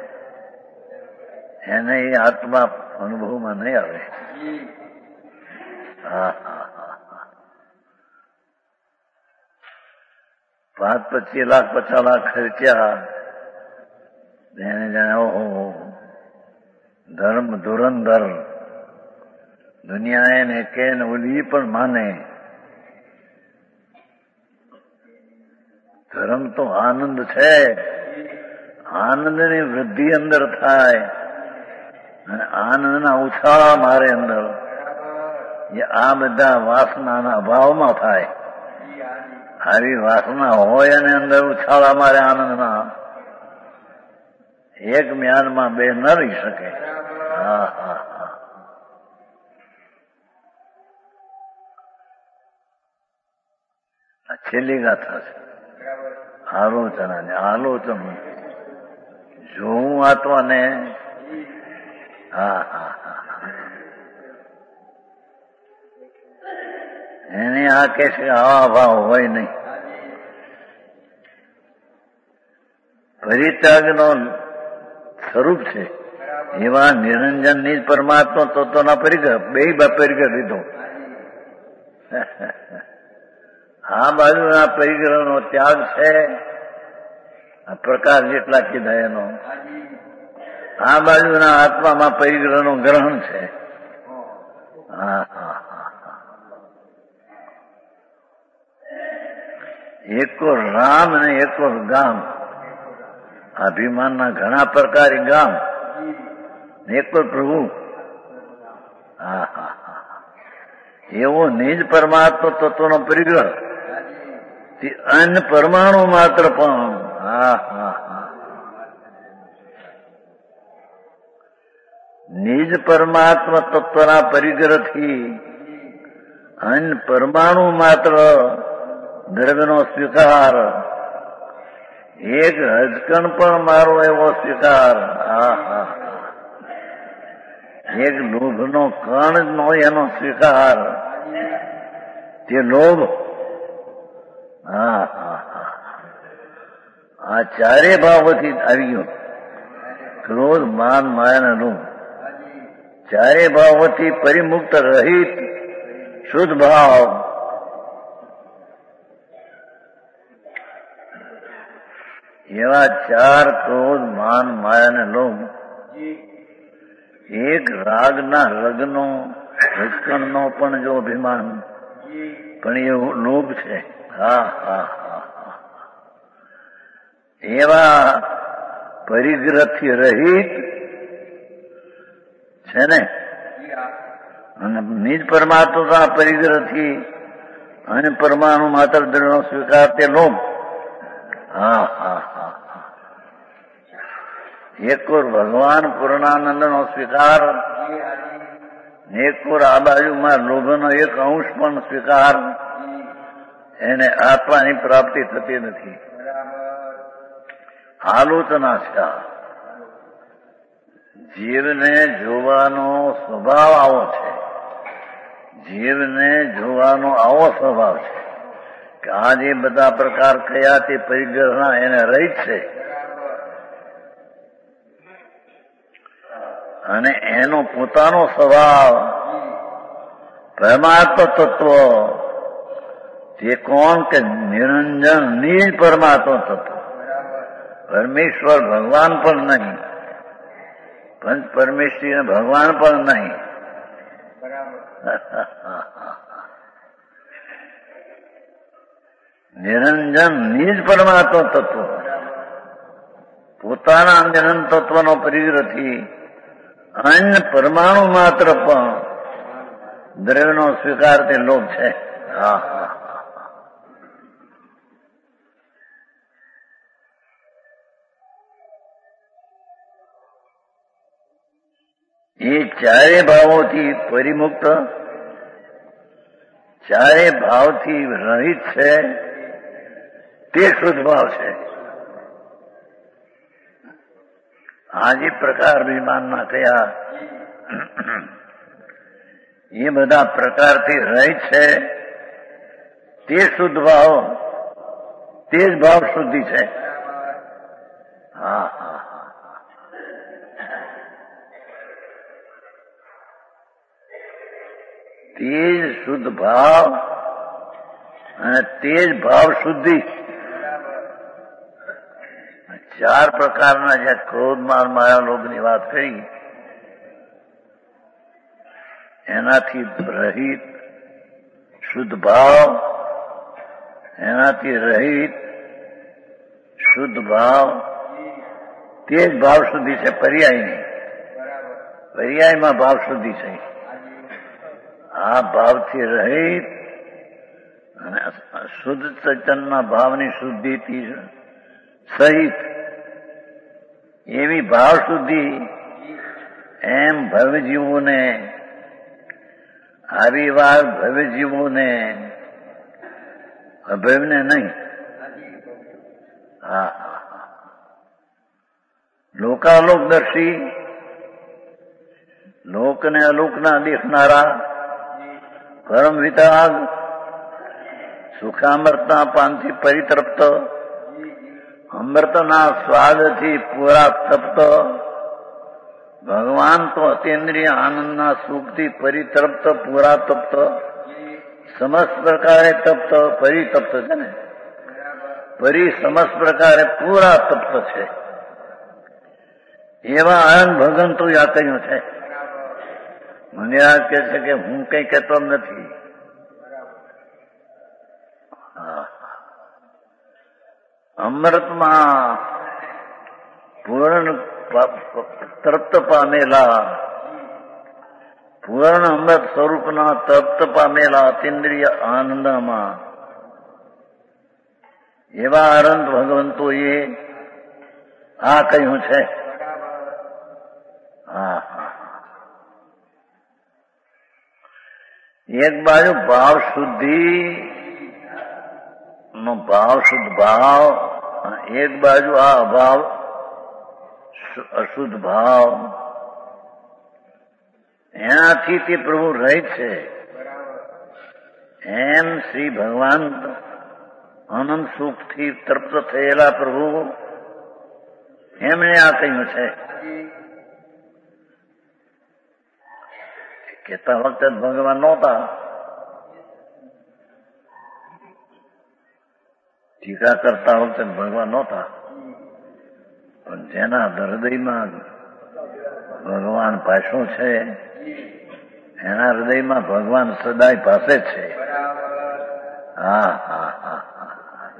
એને એ આત્મા અનુભવમાં નહીં આવે. હા હા હા પાંચ પચીસ લાખ પચાસ લાખ ખર્ચ્યા એને જાણે ઓહો ધર્મ ધુરંધર દુનિયા એને કે ઓલી પણ માને. ધર્મ તો આનંદ છે, આનંદની વૃદ્ધિ અંદર થાય અને આનંદના ઉછાળા મારે અંદર. એ આ બધા વાસનાના અભાવમાં થાય. આવી વાસના હોય અને અંદર ઉછાળા મારે આનંદના, એક મ્યાનમાં બે ન રહી શકે. હા હા હા આ છેલ્લી ગાથા છે આલોચના. આલોચન જોવું આત્માને. હા હા હા એને આ કે છે આવા ભાવ હોય નહીં. પરિત્યાગનો સ્વરૂપ છે એવા નિરંજનની જ પરમાત્મા તત્વના પરિગ્રહ બે પરિગ્રહ લીધો. આ બાજુના પરિગ્રહનો ત્યાગ છે, આ પ્રકાશ જેટલા કીધા એનો. આ બાજુના આત્મામાં પરિગ્રહનું ગ્રહણ છે. હા હા હા એકો રામ અને એકો ગામ. અભિમાનના ઘણા પ્રકારે ગામ, એકો પ્રભુ. હા હા હા એવો નિજ પરમાત્મા તત્વનો પરિગ્રહ અન્ય પરમાણુ માત્ર પણ. હા હા હા નિજ પરમાત્મા તત્વના પરિગ્રહથી અન્ય પરમાણુ માત્ર દ્રવ્યનો સ્વીકાર, એક હજકણ પણ મારો એવો સ્વીકાર. હા હા એક લોભનો કણ નો એનો સ્વીકાર, તે લોભ. હા હા હા આ ચારે ભાવોથી આવી ગયો. ક્રોધ માન માયા અને લોભ ચારે ભાવોથી પરિમુક્ત રહિત શુદ્ધ ભાવ. એવા ચાર ક્રોધ માન માયા અને લોભ, એક રાગના રગનો રજકણનો પણ જો અભિમાન પણ એ લોભ છે. હા હા હા એવા પરિગ્રહથી રહિત છે ને, અને નિજ પરમાત્મા પરિગ્રહથી અને પરમાણુ માત્ર દ્રઢનો સ્વીકાર તે લોભ. હા હા હા એક ઓર ભગવાન પૂર્ણાનંદ નો સ્વીકાર, એક ઓર આ બાજુમાં લોભનો એક અંશ પણ સ્વીકાર, એને આત્માની પ્રાપ્તિ થતી નથી. આલોચના છે. જીવને જોવાનો સ્વભાવ આવો છે, જીવને જોવાનો આવો સ્વભાવ છે કે આ જે બધા પ્રકાર કયા તે પરિગ્રહના એને રહિત છે, અને એનો પોતાનો સ્વભાવ પરમાત્મા તત્વ જે કોણ કે નિરંજન નિજ પરમાત્મા તત્વ, પરમેશ્વર ભગવાન પણ નહીં, પંચ પરમેશ્વરી ભગવાન પણ નહીં. નિરંજન નિજ પરમાત્મા તત્વ પોતાના નિરંજન તત્વનો પરિગ્રહથી અન્ય પરમાણુ માત્ર પણ દ્રવ્યનો સ્વીકાર તે લોભ છે. હા હા એ ચારે ભાવોથી પરિમુક્ત, ચારે ભાવથી રહિત છે, તે શુદ્ધ ભાવ છે. આજે પ્રકાર વિમાનના કયા એ બધા પ્રકારથી રહિત છે, તે શુદ્ધ ભાવ, તે જ ભાવ શુદ્ધિ છે. હા હા તે જ શુદ્ધ ભાવ અને તે જ ભાવ શુદ્ધિ. ચાર પ્રકારના જે ક્રોધ માન માયા લોભની વાત કરી, એનાથી રહિત શુદ્ધ ભાવ, એનાથી રહિત શુદ્ધ ભાવ, તે જ ભાવ શુદ્ધિ છે. પર્યાયની પર્યાયમાં ભાવ શુદ્ધિ છે. આ ભાવથી રહિત અને શુદ્ધ ચૈતન્યના ભાવની શુદ્ધિથી સહિત એવી ભાવ શુદ્ધિ એમ ભવ્ય જીવોને, આવી વાર ભવ્ય જીવોને, અભવ્યને નહીં. હા લોકાલોકદર્શી, લોકને અલોકના દેખનારા, પરમ વિતાગ, સુખામૃતના પાનથી પરિતૃપ્ત, અમૃતના સ્વાદથી પૂરા તપ્ત, ભગવાન તો અતિન્દ્રિય આનંદના સુખથી પરિતૃપ્ત, પૂરા તપ્ત, સમસ્ત પ્રકારે તપ્ત, પરિતપ્ત છે ને, પરી સમસ્ત પ્રકારે પૂરા તપ્ત છે. એવા આનંદ ભગવાન તો આ કહ્યું છે. મને યાદ કહે છે કે હું કઈ કહેતો નથી. અમૃતમાં પૂર્ણ તૃપ્ત પામેલા, પૂર્ણ અમૃત સ્વરૂપના તૃપ્ત પામેલા અતિન્દ્રિય આનંદમાં એવા આનંદ ભગવંતોએ આ કહ્યું છે. હા એક બાજુ ભાવ શુદ્ધિ નો ભાવ શુદ્ધ ભાવ, એક બાજુ આ અભાવ અશુદ્ધ ભાવ, એનાથી તે પ્રભુ રહિત છે. એમ શ્રી ભગવાન આનંદ સુખથી તૃપ્ત થયેલા પ્રભુ, એમણે આ કહ્યું છે. કહેતા વખતે ભગવાન નહોતા, ટીકા કરતા વખતે ભગવાન નહોતા, પણ જેના હૃદયમાં ભગવાન પાછું છે, એના હૃદયમાં ભગવાન સદાય પાસે છે. હા હા હા હા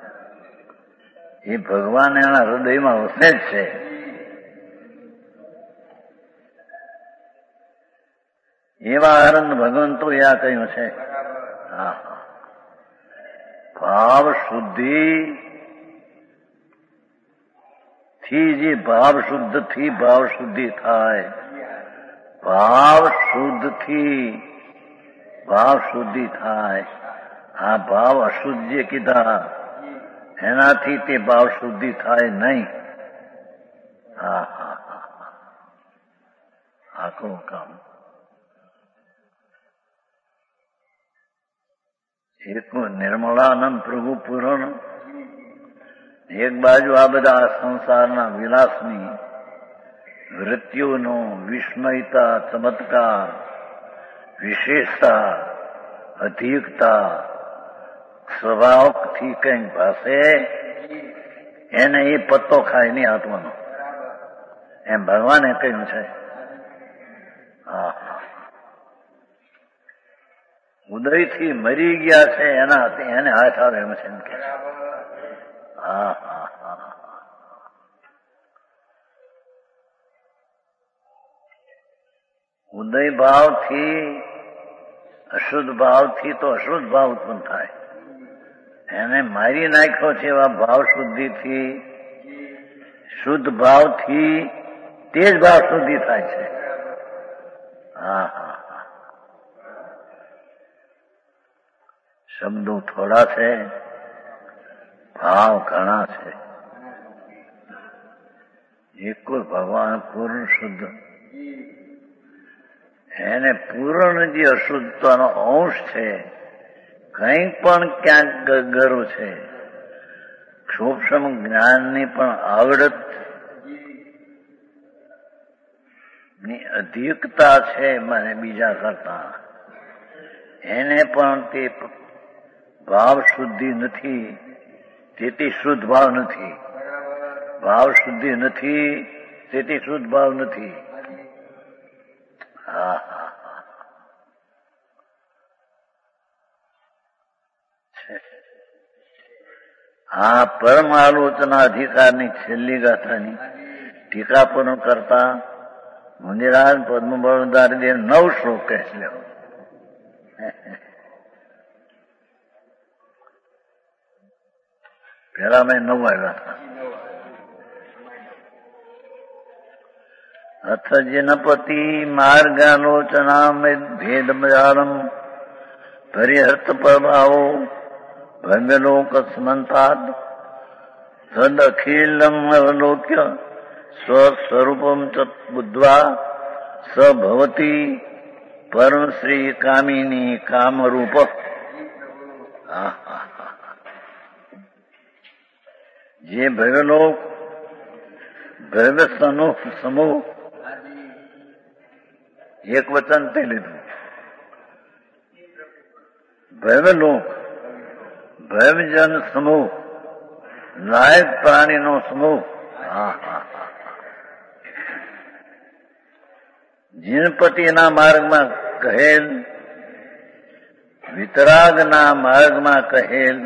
એ ભગવાન એના હૃદયમાં વસે જ છે. એવા આનંદ ભગવંતો આ કહ્યું છે. હા હા ભાવ શુદ્ધિ થી જે ભાવ શુદ્ધ થી ભાવ શુદ્ધિ થાય, ભાવ શુદ્ધ થી ભાવ શુદ્ધિ થાય. આ ભાવ અશુદ્ધ જે કીધા એનાથી તે ભાવ શુદ્ધિ થાય નહીં. હા હા હા આખું કામ એક નિર્મળાનંદ પ્રભુ પુરાણ, એક બાજુ આ બધા સંસારના વિલાસની વૃત્તિઓનો વિસ્મયતા, ચમત્કાર, વિશેષતા, અધિકતા સ્વભાવથી કંઈક ભાષે એને એ પત્તો ખાય નહીં આત્માનો, એમ ભગવાને કહ્યું છે. હા ઉદયથી મરી ગયા છે એના એને હાથ આવે એમ છે એમ કે. હા હા હા ઉદય ભાવથી અશુદ્ધ ભાવથી તો અશુદ્ધ ભાવ ઉત્પન્ન થાય. એને મારી નાખ્યો છે એવા ભાવ શુદ્ધિથી, શુદ્ધ ભાવથી તે જ ભાવ શુદ્ધિ થાય છે. હા હા હા શબ્દો થોડા છે, ભાવ ઘણા છે. એક ભગવાન પૂર્ણ શુદ્ધ, એને પૂર્ણ જે અશુદ્ધતાનો અંશ છે, કંઈક પણ ક્યાંક ગરગરો છે, સૂક્ષ્મ જ્ઞાનની પણ આવડત ની અધિકતા છે મને બીજા કરતા, એને પણ તે ભાવ શુદ્ધિ નથી, તેથી શુદ્ધ ભાવ નથી. ભાવ શુદ્ધિ નથી તેથી શુદ્ધ ભાવ નથી. હા હા આ પરમ આલોચના અધિકારની છેલ્લી ગાથાની ટીકા પણ કરતા મુનિરાજ પદ્મબળદારી દેવ નવ શ્લોક કહે છે. પેલા મેં નવ આવ્યા હતા. અથ જનપતિ માર્ગાલોચના ભેદ મજાલમ પરિહર્ત પ્રભાવો ભંગલોક સ્મંતાદ તદ અખિલમ અવલોક્ય સ્વસ્વરૂપમ ચ બુદ્ધ્વા સ ભવતી પરમ શ્રી કામિની કામરૂપ. જે ભવ્યલોક ભવ્ય સમૂહ સમૂહ એક વચન તે લીધું. ભવ્યલોક ભવ્યજન સમૂહ, લાયક પ્રાણીનો સમૂહ. જીનપતિના માર્ગમાં કહેલ, વિતરાગના માર્ગમાં કહેલ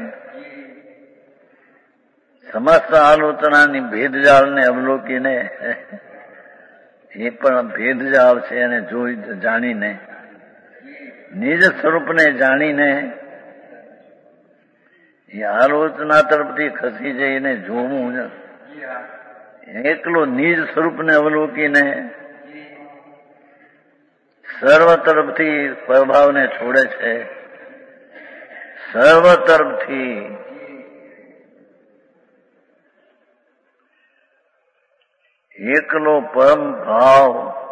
સમસ્ત આલોચનાની ભેદજાળને અવલોકીને, એ પણ ભેદજાળ છે એને જોઈ જાણીને, નિજ સ્વરૂપને જાણીને એ આલોચના તરફથી ખસી જઈને જોવું, એકલો નિજ સ્વરૂપને અવલોકીને સર્વ તરફથી પ્રભાવને છોડે છે. સર્વ તરફથી એકલો પરમ ભાવ,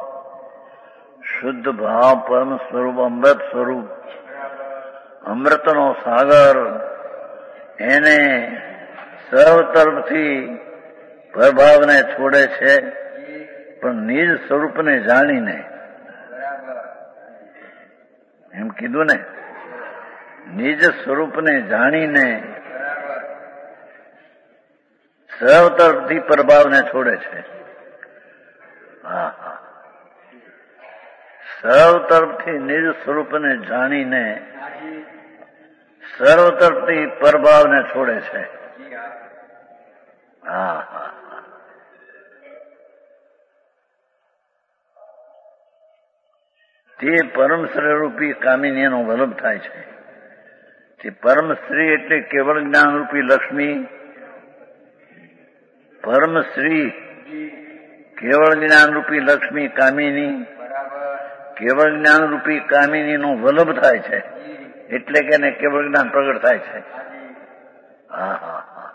શુદ્ધ ભાવ, પરમ સ્વરૂપ, અમૃત સ્વરૂપ, અમૃતનો સાગર, એને સર્વ તરફથી પ્રભાવને છોડે છે, પણ નિજ સ્વરૂપને જાણીને. એમ કીધું ને, નિજ સ્વરૂપને જાણીને સર્વ તરફથી પ્રભાવને છોડે છે. હા હા સર્વ તરફથી નિજ સ્વરૂપને જાણીને સર્વ તરફથી પરભાવને છોડે છે. હા હા તે પરમશ્રી રૂપી કામિનીનો વલ્લભ થાય છે. તે પરમશ્રી એટલે કેવળ જ્ઞાનરૂપી લક્ષ્મી. પરમશ્રી કેવળ જ્ઞાનરૂપી લક્ષ્મી કામિની, કેવળ જ્ઞાનરૂપી કામિનીનો વલ્લભ થાય છે. એટલે કે એને કેવળ જ્ઞાન પ્રગટ થાય છે. હા હા હા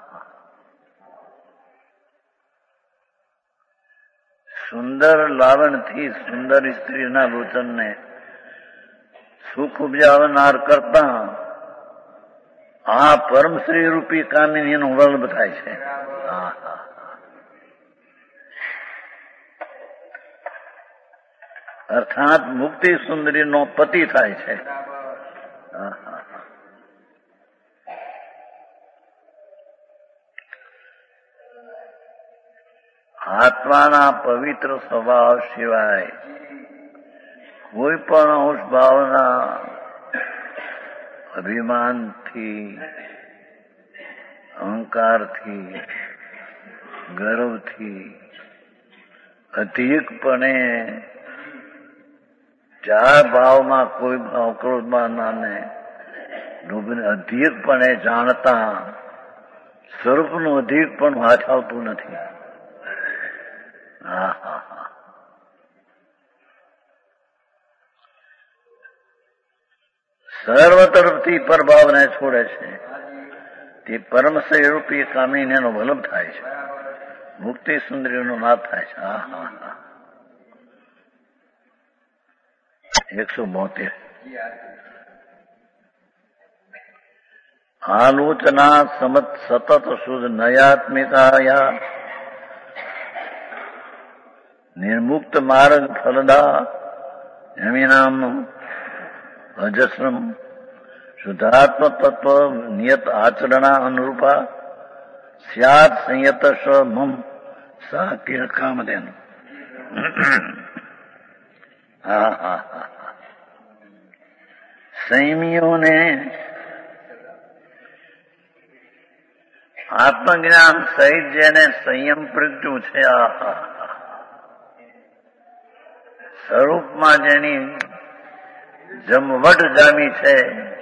સુંદર લાવણથી સુંદર સ્ત્રીના લોચનને સુખ ઉપજાવનાર કરતા આ પરમશ્રી રૂપી કામિનીનો વલ્લભ થાય છે. હા હા અર્થાત મુક્તિ સુંદરીનો પતિ થાય છે. હા હા આત્માના પવિત્ર સ્વભાવ સિવાય કોઈ પણ અંશ ભાવના અભિમાનથી, અહંકારથી, ગર્વથી અધિકપણે ચાર ભાવમાં કોઈ ભાવ ક્રોધમાં નાને લોભને અધિકપણે જાણતા સ્વરૂપનું અધિક પણ હાથ આવતું નથી. હા હા હા સર્વ તરફથી પરભાવને છોડે છે. તે પરમશ્રી રૂપી કામિનીનો વલ્લભ થાય છે. મુક્તિ સુંદરીનો નાથ થાય છે. હા હા હા એકસો બોતેર આલોચના સમત સતત શુદ્ધ નયાત્મિકાયા નિર્મુક્ત માર્ગ ફલદા યમિનામ અજસ્રમ શુદ્ધાત્મ તત્વ નિયત આચરણા અનુરૂપા સ્યાત સંયત મમ સા કામધેન. હા હા હા સંયમીઓને આત્મજ્ઞાન સહિત જેને સંયમ પ્રજ્ઞું છે, આ સ્વરૂપમાં જેની જમવટ જામી છે,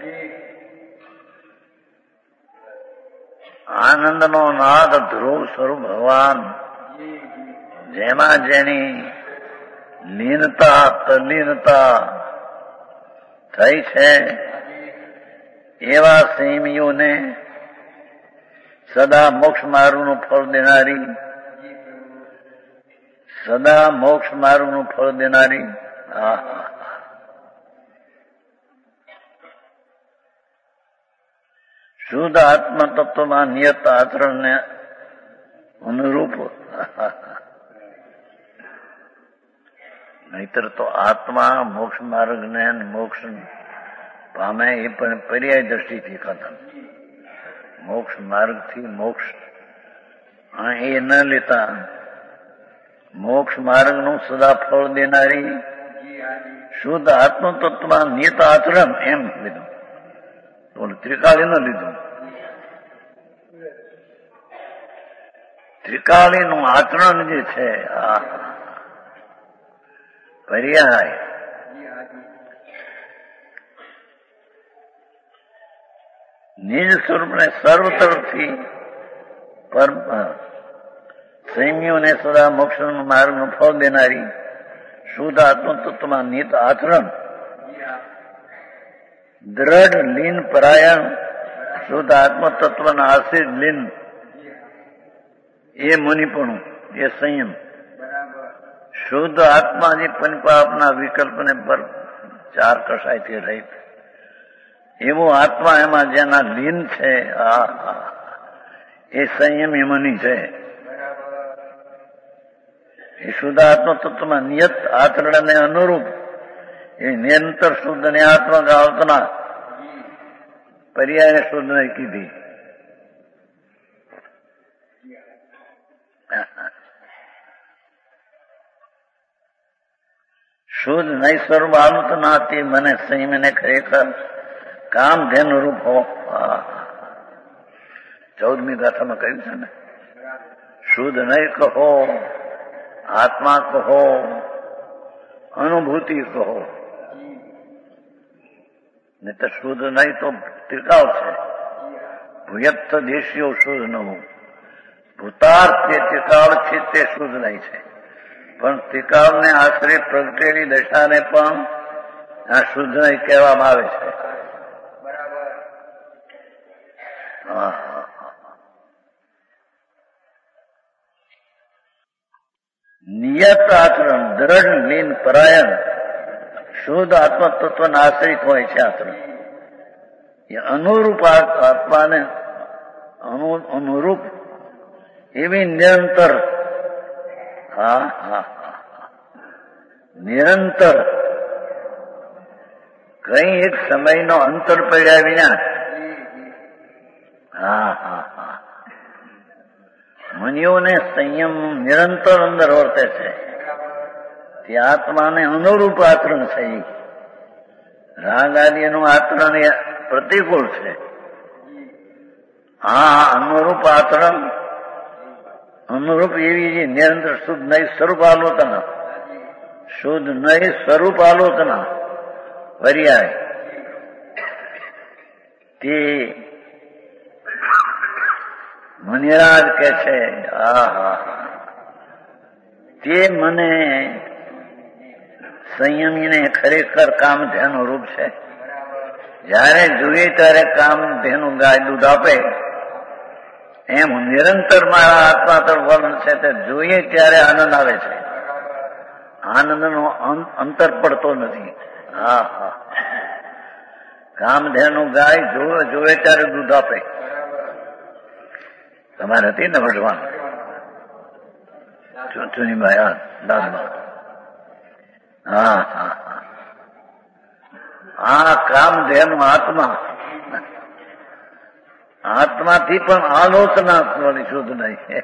આનંદનો નાદ ધ્રુવ સ્વરૂપ ભગવાન જેમાં જેની લીનતા તલ્લીનતા થઈ છે, એવા સંયમીઓને સદા મોક્ષ માર્ગનું ફળ દેનારી, સદા મોક્ષ માર્ગનું ફળ દેનારી આ શુદ્ધ આત્મ તત્વમાં નિયત આચરણને અનુરૂપ. નહીતર તો આત્મા મોક્ષ માર્ગને મોક્ષ પામે એ પણ પર્યાય દ્રષ્ટિથી કથન. મોક્ષ માર્ગથી મોક્ષ એ ન લેતા મોક્ષ માર્ગનું સદા ફળ દેનારી શુદ્ધ આત્મ તત્વમાં નિયત આચરણ એમ લીધું. ત્રિકાળી ન લીધું. ત્રિકાળીનું આચરણ જે છે આ પર્યાય નિજ સ્વરૂપને સર્વ તરફથી સંયમીઓને સદા મોક્ષ માર્ગનું ફળ દેનારી શુદ્ધ આત્મ તત્વમાં નિત આચરણ, દ્રઢ લીન પરાયણ શુદ્ધ આત્મ તત્વના આશ્રિત લીન એ મુનિપણું, એ સંયમ. શુદ્ધ આત્મા જે પંચપાપના વિકલ્પને પર ચાર કસાયથી રહિત એવો આત્મા એમાં જેના લીન છે આ એ સંયમી મુનિ છે. એ શુદ્ધ આત્મ તત્વમાં નિયત આચરણને અનુરૂપ એ નિરંતર શુદ્ધ ને આત્મા ગાવતના પર્યાય શુદ્ધ ને કીધી. શુદ્ધ નૈ સ્વરૂપ આલુત નાથી મને સંયમને ખરેખર કામધેનુ રૂપ હો. ચૌદમી ગાથામાં કહ્યું છે ને, શુદ્ધ નહીં કહો, આત્મા કહો, અનુભૂતિ કહો. નહીં તો શુદ્ધ નહીં તો તિકાવ છે. ભૂયત્ત દેશીઓ શુદ્ધ નવું, ભૂતાર્થ જે તિકાવ છે તે શુદ્ધ નહીં છે. પણ તિકાવને આશરે પ્રગટેલી દશાને પણ આ શુદ્ધ નહીં કહેવામાં આવે છે. હા હા નિયત આચરણ, દ્રઢ લીન પરાયણ, શુદ્ધ આત્મતત્વના આશ્રિત હોય છે આચરણ. એ અનુરૂપ આત્માને અનુરૂપ એવી નિરંતર, હા હા નિરંતર કઈ એક સમયનો અંતર પડ્યા વિના, હા હા હા મુનિઓને સંયમ નિરંતર અંદર વર્તે છે. તે આત્માને અનુરૂપ આચરણ છે. રાગ આદિનું આચરણ એ પ્રતિકૂળ છે. હા અનુરૂપ આચરણ, અનુરૂપ એવી જે નિરંતર શુદ્ધ નહીં સ્વરૂપ આલોચના, શુદ્ધ નહીં સ્વરૂપ આલોચના પર્યાય તે મુનિરાજ કે છે. આહા તે મને સંયમીને ખરેખર કામધેનુ રૂપ છે. જયારે જોઈએ ત્યારે કામધેનુ ગાય દૂધ આપે એમ નિરંતર મારા આત્મા તરફ વર્ણ છે. તે જોઈએ ત્યારે આનંદ આવે છે. આનંદનો અંતર પડતો નથી. હા હા કામધેનુ ગાય જોવે જોવે ત્યારે દૂધ આપે. તમારે હતી ને ભગવાન ચૂંટણીમાં દાદમાં. હા હા આ કામધેનુ આત્મા, આત્માથી પણ આલોચના શુદ્ધ નહીં,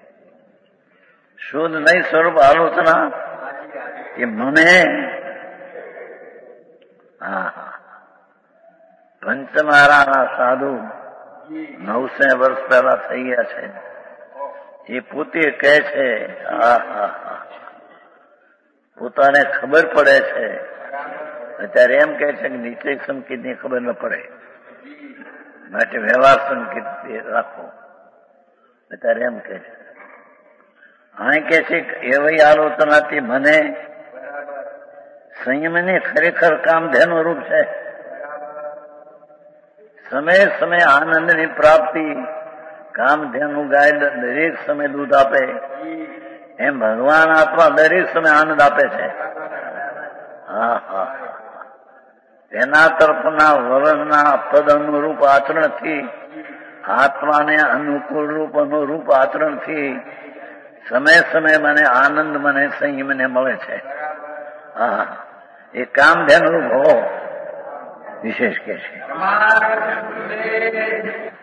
શુદ્ધ નહીં સ્વરૂપ આલોચના એ મને હા પંચમહારાના સાધુ નવસે વર્ષ પહેલા થઈ ગયા છે. એ પોતે કહે છે, હા હા હા પોતાને ખબર પડે છે. અત્યારે એમ કહે છે કે નીચે સંકેતની ખબર ન પડે માટે વ્યવહાર સંકેત રાખો. અત્યારે એમ કહે છે. અહીં કહે છે કે એવી આલોચનાથી મને સંયમને ખરેખર કામધેનુ રૂપ છે. સમય સમય આનંદની પ્રાપ્તિ, કામધેનુ ગાય દરેક સમય દૂધ આપે એમ ભગવાન આત્મા દરેક સમય આનંદ આપે છે. હા હા તેના તરફના વરણના પદ અનુરૂપ આચરણથી, આત્માને અનુકૂળ રૂપ અનુરૂપ આચરણથી સમય સમય મને આનંદ, મને સંયમને મળે છે. હા એ કામધેનુ રૂપ હો વિશેષ કે છે.